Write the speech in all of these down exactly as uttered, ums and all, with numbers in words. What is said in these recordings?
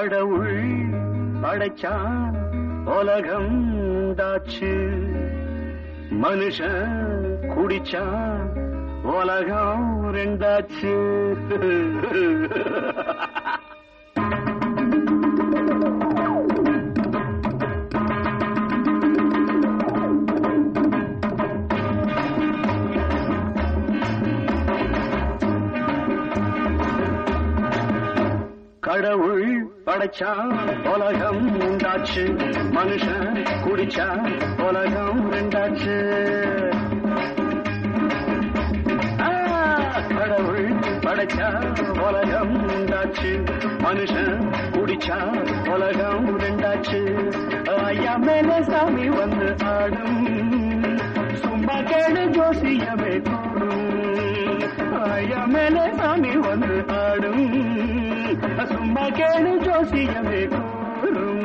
கடவுள் படைச்சான் உலகம் உண்டாச்சு, மனுஷன் குடிச்சான் உலகம் ரெண்டாச்சு. கடவுள் படைச்சான் உலகம் உண்டாச்சு, மனுஷன் குடிச்சா உலகம் ரெண்டாச்சு. கடவுள் படைச்சா உலகம் உண்டாச்சு, மனுஷன் குடிச்சா உலகம் ரெண்டாச்சு. ஐயா மேலே சாமி வந்து ஆடும், சும்மா கேடு ஜோசியமே கூடும். ஐயா மேலே சாமி வந்து ஆடும், சும்மா கேடு ஜோசியமே கூடும்.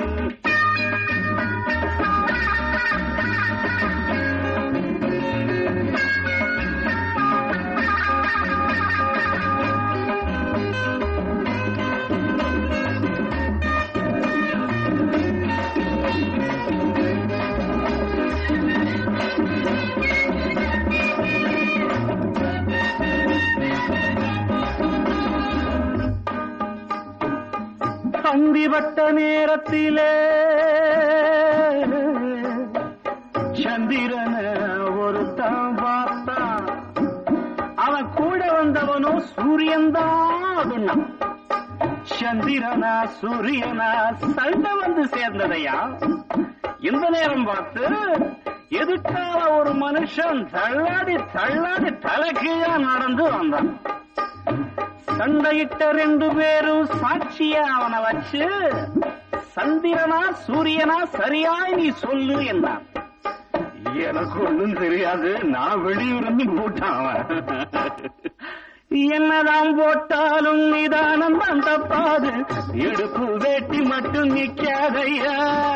அந்திவட்ட நேரத்திலே சந்திரன ஒருத்தன் பார்த்தான், அவன் கூட வந்தவனோ சூரியன்தான். சந்திரனா சூரியனா சண்டை வந்து சேர்ந்ததையா. இந்த நேரம் பார்த்து எதுக்காக ஒரு மனுஷன் தள்ளாடி தள்ளாடி தலைகீழா நடந்து வந்தான். சண்டையிட்ட ரெண்டு பேரும் சாட்சியா அவனை வச்சு, சந்திரனா சூரியனா சரியாய் நீ சொல்லு என்றான். எனக்கு ஒன்றும் தெரியாது, நான் வெளியூர்ந்து போட்டான் அவன். என்னதான் போட்டாலும் நிதானம் தான் தப்பாது, எடுப்பு வேட்டி மட்டும் நிக்காதையா.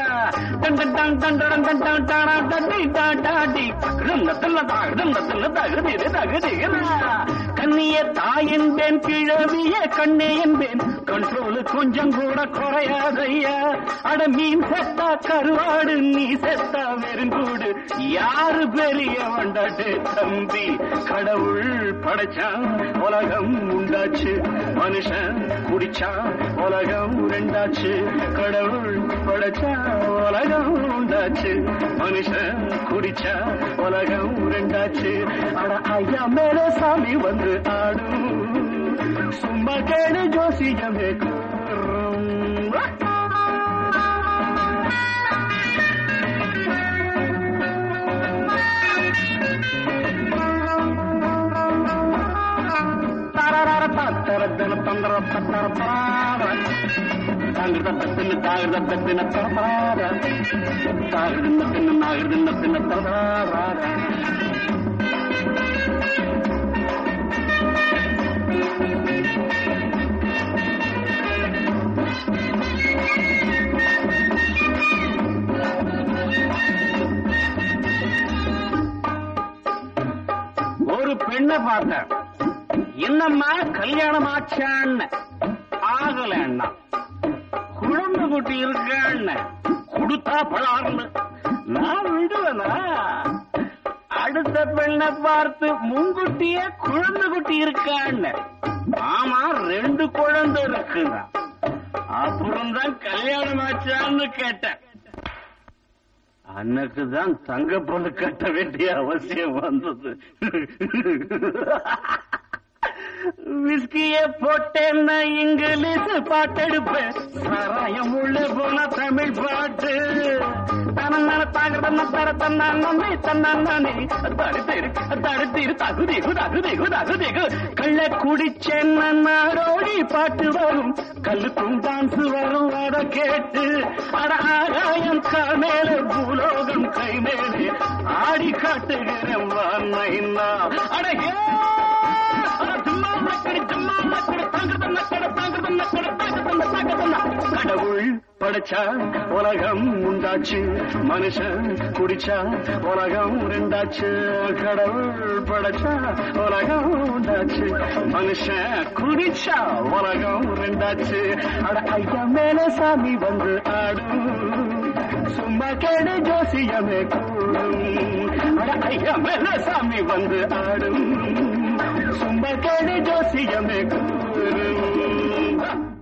கண்ணிய தாய் என்பேன், கிழவிய கண்ணே என்பேன், கண்ட்ரோல் கொஞ்சம் கூட குறையாதையா. அட மீன் செத்தா கருவாடு, நீ செத்தா வெறுங்கூடு, யாரு பெரிய வண்டாட்டு தம்பி. கடவுள் படைச்சான் உலகம் உண்டாச்சு, மனுஷன் குடிச்சா உலகம் ரெண்டாச்சு. கடவுள் படைச்சா உலகம் உண்டாச்சு, மனுஷன் குடிச்சா உலகம் ரெண்டாச்சு. அட ஐயா மேலே சாமி வந்து ஆடும், சும்மா கேடு ஜோசியமே கூறும். தரதன தந்திர தத்தர பரார தாங்கிருத தத்தின தாகிருத தத்தின தரபரார தாகிருந்த தின்ன நாகிருந்த தின்ன தரபரார. ஒரு பெண்ணை பார்த்தேன், என்னம்மா கல்யாணம் ஆச்சான்னு. ஆகல அண்ணா. குழந்தை குட்டி இருக்கான்னு கொடுத்தா பழார்னு. நான் விடுவேனா? அடுத்த பெண்ணை பார்த்து முன்குட்டிய குழந்தை குட்டி இருக்கான்னு. ஆமா, ரெண்டு குழந்தை இருக்குதா. அப்புறம் தான் கல்யாணம் ஆச்சான்னு கேட்டேன். அன்னைக்குதான் தங்க பொண்ணு கட்ட வேண்டிய அவசியம் வந்தது. விஸ்கிய போட்டேன்னா இங்கிலீஷ் பாட்டெடுப்பேன், சாராயம் உள்ள போன தமிழ் பாட்டு. தனந்தான தாகிறதன்னா தர தன்னானே தன்னானே தடுத்திரு தடுத்திரு தகுதிகு தகுதிகு தகுதிகு. கள்ள குடிச்சேன்னா நாடோடி பாட்டு வரும், கல்லுக்கும் டான்ஸ் வரும். அத கேட்டு அட ஆகாயம் கால் மேலே பூலோகம் கை மேலே ஆடி காட்டுகிறேன் வான்னா. அடகே கடவுள் படைச்சா உலகம் உண்டாச்சு, மனுஷன் குடிச்சா உலகம் ரெண்டாச்சு. கடவுள் படைச்சா உலகம் உண்டாச்சு, மனுஷன் குடிச்சா உலகம் ரெண்டாச்சு. அட ஐயா மேல சாமி வந்து ஆடும், சும்மா கேடு ஜோசியமே கூடும். அட ஐயா மேல சாமி வந்து ஆடும், சும்மா கேடு ஜோசியமே கூடும்.